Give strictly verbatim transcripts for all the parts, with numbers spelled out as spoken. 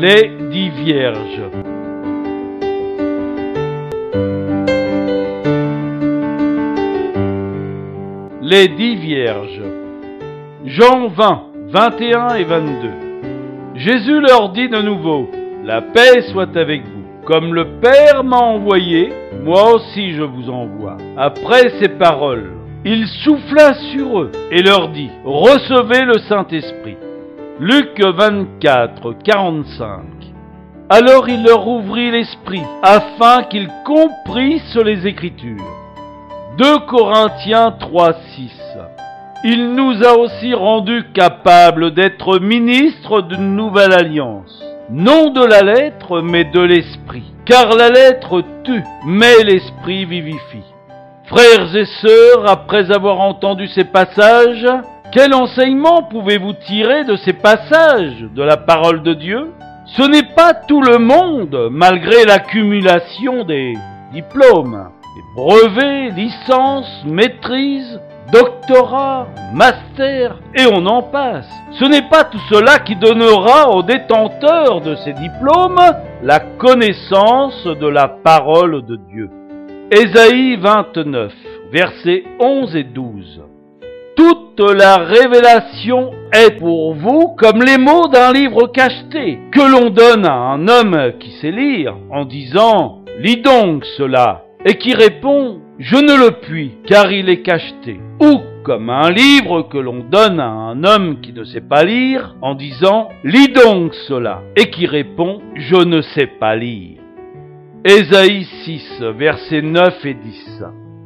Les dix vierges. Les dix vierges. Jean vingt, vingt et un et vingt-deux. Jésus leur dit de nouveau: la paix soit avec vous. Comme le Père m'a envoyé, moi aussi je vous envoie. Après ces paroles, il souffla sur eux et leur dit: recevez le Saint-Esprit. Luc vingt-quatre, quarante-cinq. Alors il leur ouvrit l'esprit, afin qu'ils comprissent les Écritures. deux Corinthiens trois, six. Il nous a aussi rendus capables d'être ministres d'une nouvelle alliance, non de la lettre, mais de l'esprit. Car la lettre tue, mais l'esprit vivifie. Frères et sœurs, après avoir entendu ces passages, quel enseignement pouvez-vous tirer de ces passages de la parole de Dieu? Ce n'est pas tout le monde, malgré l'accumulation des diplômes, des brevets, licences, maîtrises, doctorats, masters, et on en passe. Ce n'est pas tout cela qui donnera aux détenteurs de ces diplômes la connaissance de la parole de Dieu. Ésaïe vingt-neuf, versets onze et douze. Toute la révélation est pour vous comme les mots d'un livre cacheté, que l'on donne à un homme qui sait lire, en disant « Lis donc cela », et qui répond « Je ne le puis, car il est cacheté », ou comme un livre que l'on donne à un homme qui ne sait pas lire, en disant « Lis donc cela », et qui répond « Je ne sais pas lire ». Ésaïe six, versets neuf et dix.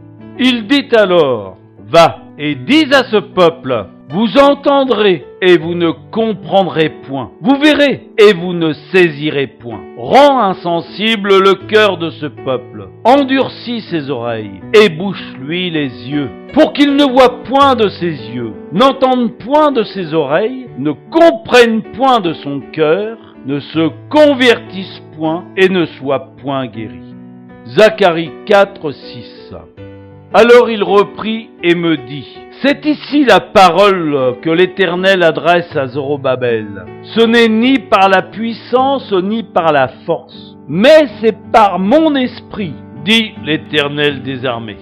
Il dit alors: Va et dis à ce peuple: vous entendrez et vous ne comprendrez point. Vous verrez et vous ne saisirez point. Rends insensible le cœur de ce peuple. Endurcis ses oreilles et bouche-lui les yeux, pour qu'il ne voie point de ses yeux, n'entende point de ses oreilles, ne comprenne point de son cœur, ne se convertisse point et ne soit point guéri. Zacharie quatre, six. Alors il reprit et me dit: c'est ici la parole que l'Éternel adresse à Zorobabel. Ce n'est ni par la puissance ni par la force, mais c'est par mon esprit, dit l'Éternel des armées.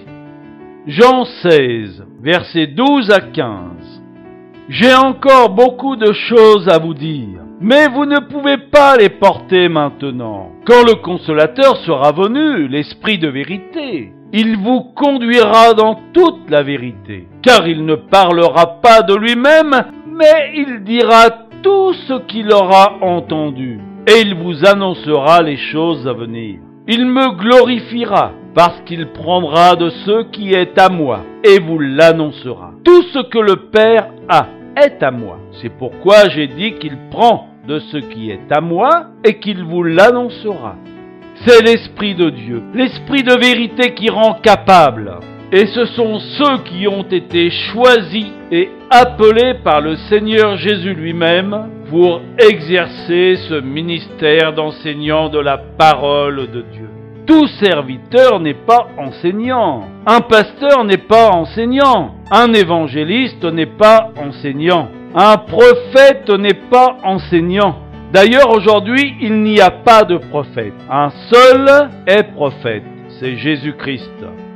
Jean seize, versets douze à quinze. J'ai encore beaucoup de choses à vous dire, mais vous ne pouvez pas les porter maintenant. Quand le Consolateur sera venu, l'Esprit de vérité, il vous conduira dans toute la vérité, car il ne parlera pas de lui-même, mais il dira tout ce qu'il aura entendu, et il vous annoncera les choses à venir. Il me glorifiera, parce qu'il prendra de ce qui est à moi, et vous l'annoncera. Tout ce que le Père a est à moi. C'est pourquoi j'ai dit qu'il prend de ce qui est à moi, et qu'il vous l'annoncera. C'est l'Esprit de Dieu, l'Esprit de vérité qui rend capable. Et ce sont ceux qui ont été choisis et appelés par le Seigneur Jésus lui-même pour exercer ce ministère d'enseignant de la parole de Dieu. Tout serviteur n'est pas enseignant. Un pasteur n'est pas enseignant. Un évangéliste n'est pas enseignant. Un prophète n'est pas enseignant. D'ailleurs, aujourd'hui, il n'y a pas de prophète. Un seul est prophète, c'est Jésus-Christ.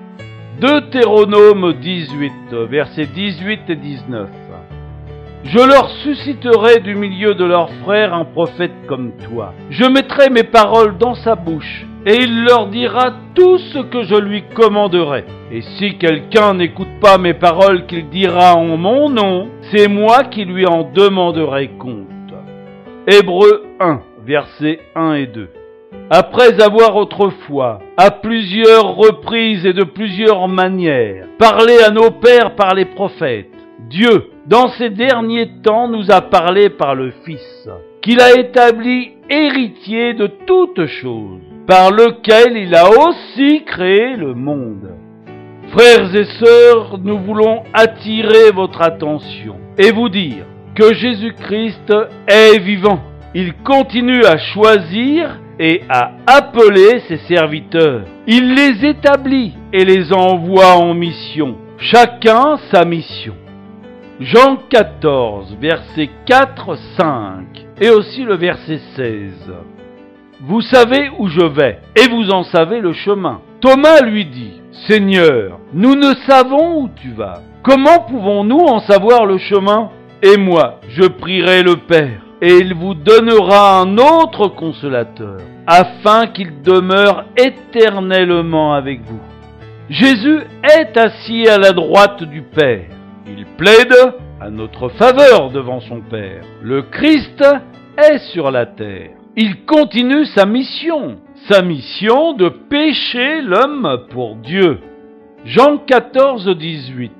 Deutéronome dix-huit, versets dix-huit et dix-neuf. Je leur susciterai du milieu de leurs frères un prophète comme toi. Je mettrai mes paroles dans sa bouche, et il leur dira tout ce que je lui commanderai. Et si quelqu'un n'écoute pas mes paroles qu'il dira en mon nom, c'est moi qui lui en demanderai compte. Hébreux un, versets un et deux. Après avoir autrefois, à plusieurs reprises et de plusieurs manières, parlé à nos pères par les prophètes, Dieu, dans ces derniers temps, nous a parlé par le Fils, qu'il a établi héritier de toutes choses, par lequel il a aussi créé le monde. Frères et sœurs, nous voulons attirer votre attention et vous dire que Jésus-Christ est vivant. Il continue à choisir et à appeler ses serviteurs. Il les établit et les envoie en mission, chacun sa mission. Jean quatorze, versets quatre à cinq. et aussi le verset seize. Vous savez où je vais, et vous en savez le chemin. Thomas lui dit, Seigneur, nous ne savons où tu vas. Comment pouvons-nous en savoir le chemin? Et moi, je prierai le Père, et il vous donnera un autre consolateur, afin qu'il demeure éternellement avec vous. Jésus est assis à la droite du Père. Il plaide à notre faveur devant son Père. Le Christ est sur la terre. Il continue sa mission, sa mission de pécher l'homme pour Dieu. Jean quatorze, dix-huit.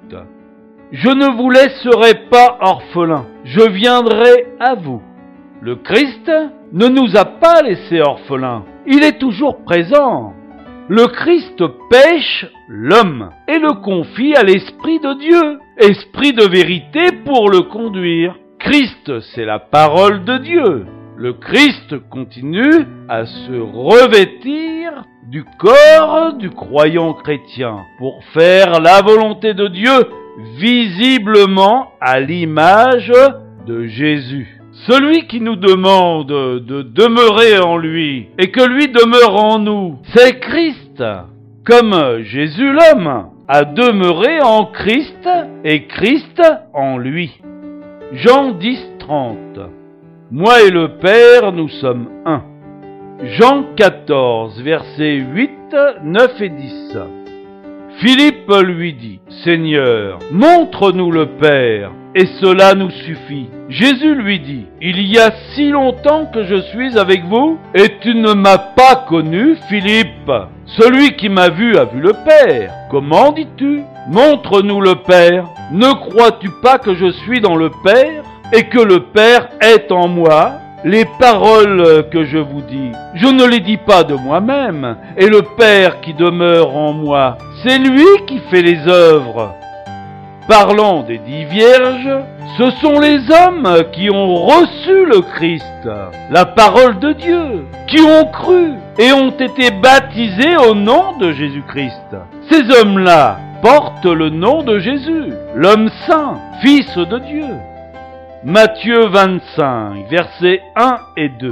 Je ne vous laisserai pas orphelins, je viendrai à vous. Le Christ ne nous a pas laissés orphelins, il est toujours présent. Le Christ pêche l'homme et le confie à l'Esprit de Dieu, Esprit de vérité pour le conduire. Christ, c'est la parole de Dieu. Le Christ continue à se revêtir du corps du croyant chrétien pour faire la volonté de Dieu visiblement à l'image de Jésus. Celui qui nous demande de demeurer en lui et que lui demeure en nous, c'est Christ. Comme Jésus l'homme a demeuré en Christ et Christ en lui. Jean dix, trente. Moi et le Père, nous sommes un. Jean quatorze, versets huit, neuf et dix. Philippe lui dit, Seigneur, montre-nous le Père, et cela nous suffit. Jésus lui dit, il y a si longtemps que je suis avec vous, et tu ne m'as pas connu, Philippe. Celui qui m'a vu a vu le Père. Comment dis-tu? Montre-nous le Père. Ne crois-tu pas que je suis dans le Père, et que le Père est en moi? Les paroles que je vous dis, je ne les dis pas de moi-même, et le Père qui demeure en moi, c'est lui qui fait les œuvres. Parlant des dix vierges, ce sont les hommes qui ont reçu le Christ, la parole de Dieu, qui ont cru et ont été baptisés au nom de Jésus-Christ. Ces hommes-là portent le nom de Jésus, l'homme saint, fils de Dieu. Matthieu vingt-cinq, versets un et deux.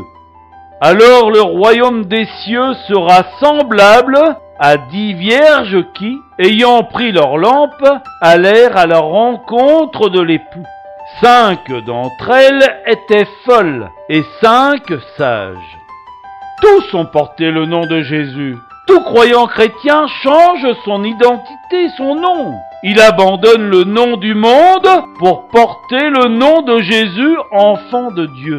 Alors le royaume des cieux sera semblable à dix vierges qui, ayant pris leur lampe, allèrent à la rencontre de l'époux. Cinq d'entre elles étaient folles et cinq sages. Tous ont porté le nom de Jésus. Tout croyant chrétien change son identité, son nom. Il abandonne le nom du monde pour porter le nom de Jésus, enfant de Dieu.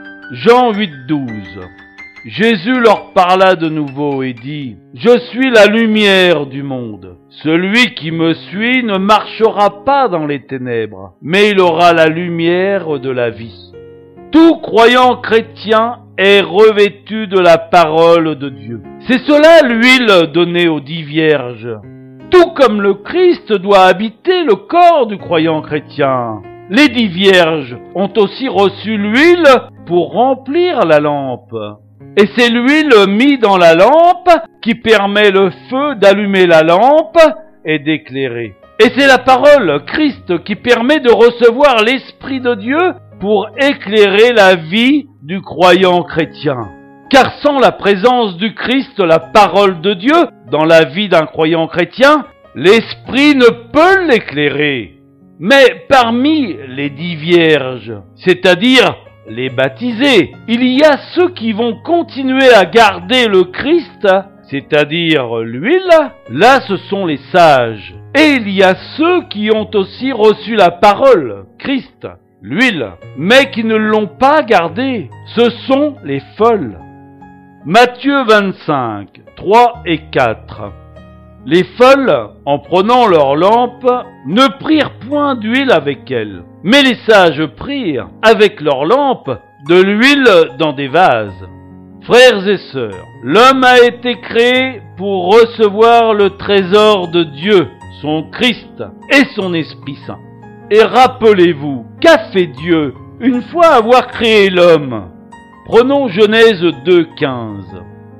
Jean huit, douze. Jésus leur parla de nouveau et dit, « Je suis la lumière du monde. Celui qui me suit ne marchera pas dans les ténèbres, mais il aura la lumière de la vie. » Tout croyant chrétien est revêtu de la parole de Dieu. C'est cela l'huile donnée aux dix vierges. Tout comme le Christ doit habiter le corps du croyant chrétien. Les dix vierges ont aussi reçu l'huile pour remplir la lampe. Et c'est l'huile mise dans la lampe qui permet le feu d'allumer la lampe et d'éclairer. Et c'est la parole, Christ, qui permet de recevoir l'Esprit de Dieu pour éclairer la vie du croyant chrétien. Car sans la présence du Christ, la parole de Dieu, dans la vie d'un croyant chrétien, l'Esprit ne peut l'éclairer. Mais parmi les dix vierges, c'est-à-dire les baptisés, il y a ceux qui vont continuer à garder le Christ, c'est-à-dire l'huile. Là, ce sont les sages. Et il y a ceux qui ont aussi reçu la parole, Christ, l'huile, mais qui ne l'ont pas gardée. Ce sont les folles. Matthieu vingt-cinq, trois et quatre. Les folles, en prenant leur lampe, ne prirent point d'huile avec elles, mais les sages prirent, avec leur lampe, de l'huile dans des vases. Frères et sœurs, l'homme a été créé pour recevoir le trésor de Dieu, son Christ et son Esprit Saint. Et rappelez-vous, qu'a fait Dieu une fois avoir créé l'homme? Prenons Genèse deux, quinze.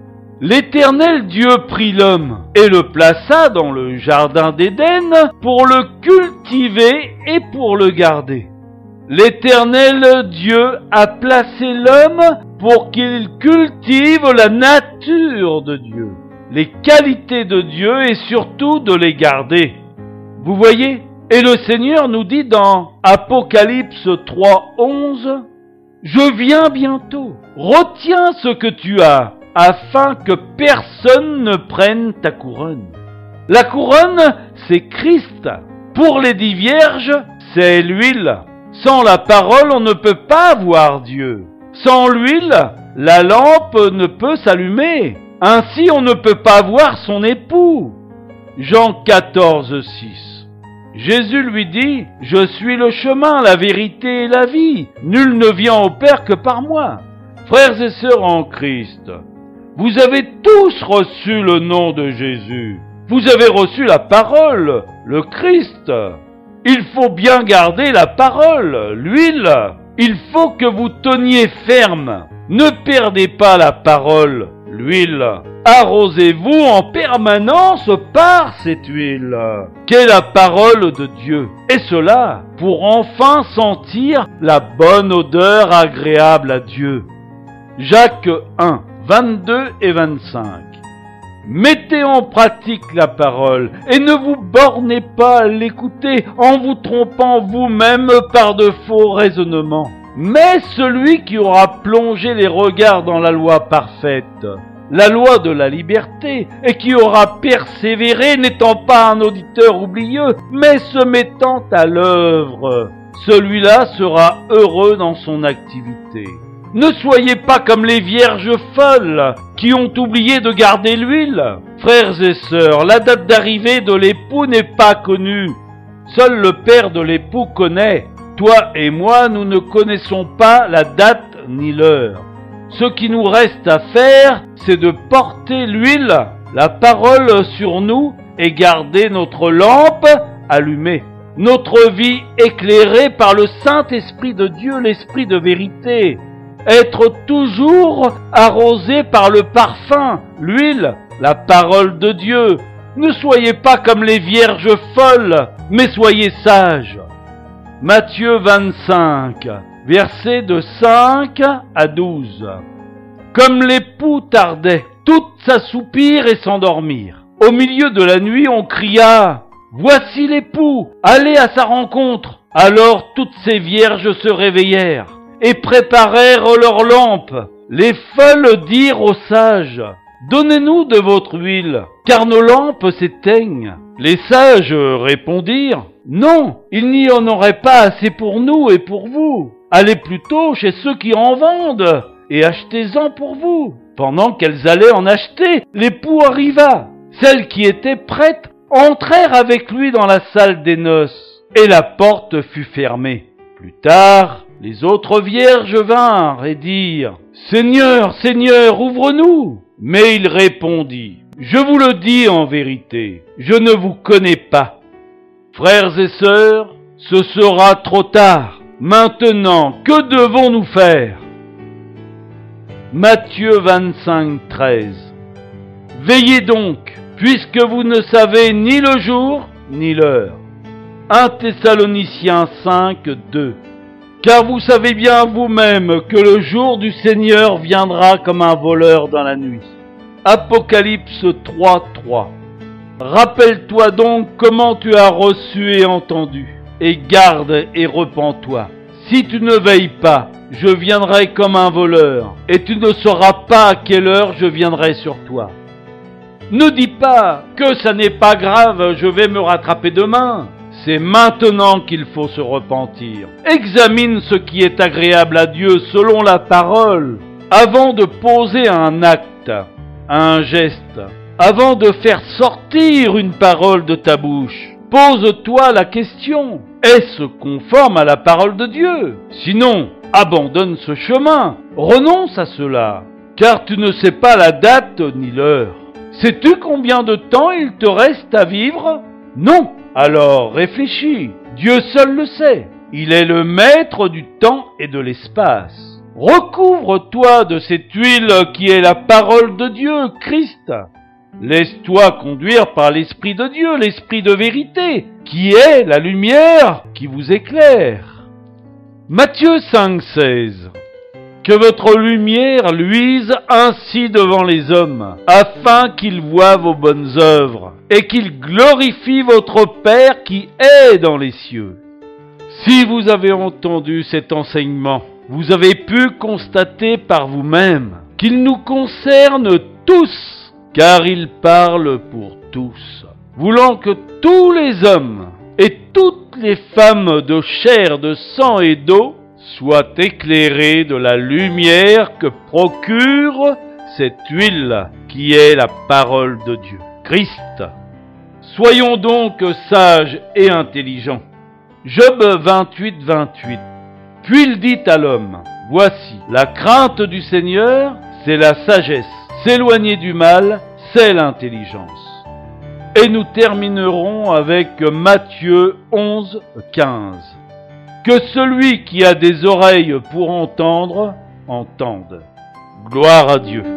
L'Éternel Dieu prit l'homme et le plaça dans le jardin d'Éden pour le cultiver et pour le garder. L'Éternel Dieu a placé l'homme pour qu'il cultive la nature de Dieu, les qualités de Dieu et surtout de les garder. Vous voyez? Et le Seigneur nous dit dans Apocalypse trois, onze, « Je viens bientôt, retiens ce que tu as, afin que personne ne prenne ta couronne. » La couronne, c'est Christ. Pour les dix vierges, c'est l'huile. Sans la parole, on ne peut pas voir Dieu. Sans l'huile, la lampe ne peut s'allumer. Ainsi, on ne peut pas voir son époux. Jean quatorze, six. Jésus lui dit, « Je suis le chemin, la vérité et la vie. Nul ne vient au Père que par moi. » Frères et sœurs en Christ, vous avez tous reçu le nom de Jésus. Vous avez reçu la parole, le Christ. Il faut bien garder la parole, l'huile. Il faut que vous teniez ferme. Ne perdez pas la parole, l'huile. Arrosez-vous en permanence par cette huile, qu'est la parole de Dieu. Et cela pour enfin sentir la bonne odeur agréable à Dieu. Jacques un, vingt-deux et vingt-cinq. Mettez en pratique la parole et ne vous bornez pas à l'écouter en vous trompant vous-même par de faux raisonnements. Mais celui qui aura plongé les regards dans la loi parfaite, la loi de la liberté, et qui aura persévéré, n'étant pas un auditeur oublieux, mais se mettant à l'œuvre, celui-là sera heureux dans son activité. Ne soyez pas comme les vierges folles qui ont oublié de garder l'huile. Frères et sœurs, la date d'arrivée de l'époux n'est pas connue. Seul le père de l'époux connaît. Toi et moi, nous ne connaissons pas la date ni l'heure. Ce qui nous reste à faire, c'est de porter l'huile, la parole sur nous et garder notre lampe allumée. Notre vie éclairée par le Saint-Esprit de Dieu, l'Esprit de vérité. Être toujours arrosé par le parfum, l'huile, la parole de Dieu. Ne soyez pas comme les vierges folles, mais soyez sages. Matthieu vingt-cinq, versets de cinq à douze. Comme l'époux tardait, toutes s'assoupirent et s'endormirent. Au milieu de la nuit, on cria « Voici l'époux, allez à sa rencontre !» Alors toutes ces vierges se réveillèrent et préparèrent leurs lampes. Les folles dirent aux sages, « Donnez-nous de votre huile, car nos lampes s'éteignent. » Les sages répondirent, « Non, il n'y en aurait pas assez pour nous et pour vous. Allez plutôt chez ceux qui en vendent et achetez-en pour vous. » Pendant qu'elles allaient en acheter, l'époux arriva. Celles qui étaient prêtes entrèrent avec lui dans la salle des noces, et la porte fut fermée. Plus tard, les autres vierges vinrent et dirent, « Seigneur, Seigneur, ouvre-nous !» Mais il répondit, « Je vous le dis en vérité, je ne vous connais pas. » Frères et sœurs, ce sera trop tard. Maintenant, que devons-nous faire? Matthieu vingt-cinq, treize. Veillez donc, puisque vous ne savez ni le jour ni l'heure. un Thessaloniciens cinq, deux. Car vous savez bien vous-même que le jour du Seigneur viendra comme un voleur dans la nuit. Apocalypse trois, trois. Rappelle-toi donc comment tu as reçu et entendu, et garde et repens-toi. Si tu ne veilles pas, je viendrai comme un voleur, et tu ne sauras pas à quelle heure je viendrai sur toi. Ne dis pas que ça n'est pas grave, je vais me rattraper demain. C'est maintenant qu'il faut se repentir. Examine ce qui est agréable à Dieu selon la parole, avant de poser un acte, un geste, avant de faire sortir une parole de ta bouche. Pose-toi la question, est-ce conforme à la parole de Dieu? Sinon, abandonne ce chemin, renonce à cela, car tu ne sais pas la date ni l'heure. Sais-tu combien de temps il te reste à vivre? Non. Alors réfléchis, Dieu seul le sait. Il est le maître du temps et de l'espace. Recouvre-toi de cette huile qui est la parole de Dieu, Christ. Laisse-toi conduire par l'Esprit de Dieu, l'Esprit de vérité, qui est la lumière qui vous éclaire. Matthieu cinq, seize. Que votre lumière luise ainsi devant les hommes, afin qu'ils voient vos bonnes œuvres, et qu'ils glorifient votre Père qui est dans les cieux. Si vous avez entendu cet enseignement, vous avez pu constater par vous-même qu'il nous concerne tous, car il parle pour tous, voulant que tous les hommes et toutes les femmes de chair, de sang et d'eau soient éclairés de la lumière que procure cette huile qui est la parole de Dieu, Christ. Soyons donc sages et intelligents. Job vingt-huit, vingt-huit. Puis il dit à l'homme, « Voici, la crainte du Seigneur, c'est la sagesse. S'éloigner du mal, c'est l'intelligence. » Et nous terminerons avec Matthieu onze, quinze. Que celui qui a des oreilles pour entendre, entende. Gloire à Dieu.